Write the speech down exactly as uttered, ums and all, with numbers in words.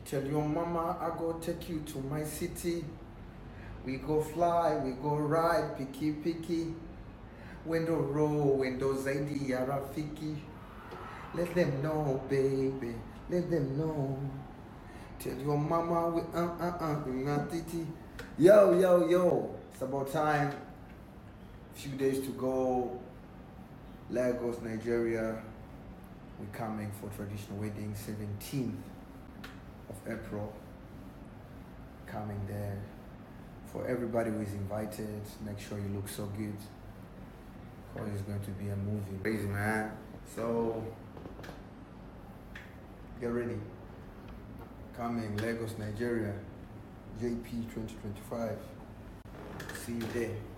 Tell your mama I go take you to my city. We go fly, we go ride, picky picky. Window roll, window zaidi ya rafiki. Let them know, baby. Let them know. Tell your mama we uh uh uh uh titi. Yo yo yo. It's about time. Few days to go. Lagos, Nigeria. We're coming for traditional wedding, seventeenth of April. Coming there. For everybody who is invited, make sure you look so good. Because it's going to be a movie. Crazy, man. So, get ready. Coming, Lagos, Nigeria. J P twenty twenty-five. See you there.